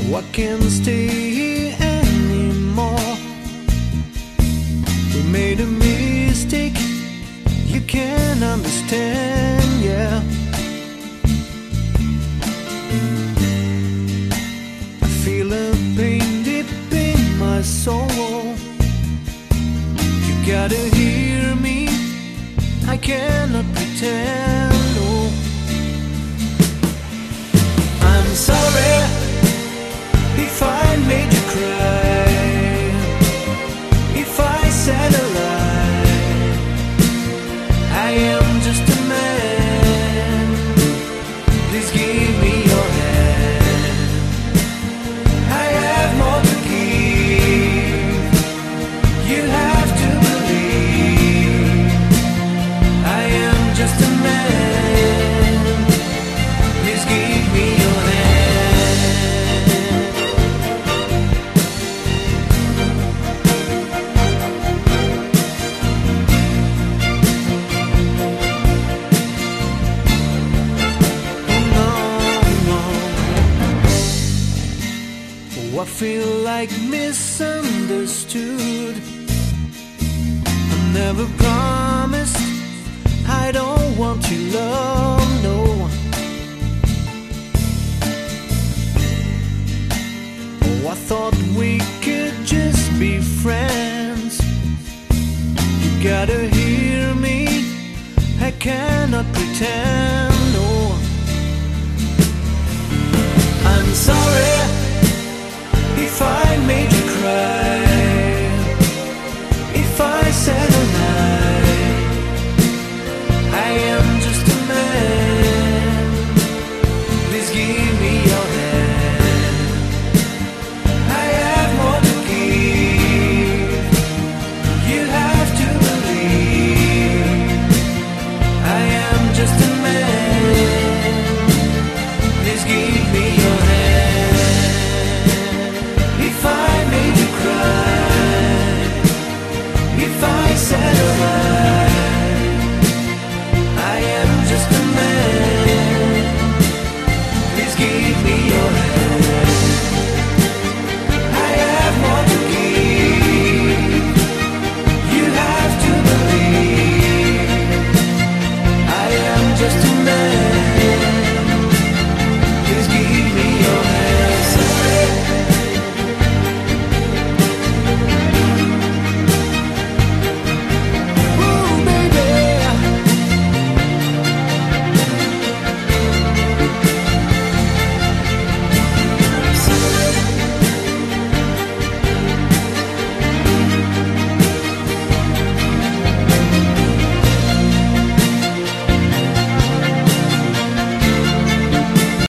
I can't stay here anymore. We made a mistake, you can't understand, yeah. I feel a pain deep in my soul. You gotta hear me, I cannot pretend, no. I'm sorry if I made you cry, if I said a lie. I am just a man, please give me your hand. I have more to give, you have to believe. I am just a man, please give me your hand. I feel like misunderstood. I never promised I don't want your love, no. Oh, I thought we could just be friends. You gotta hear me, I cannot pretend.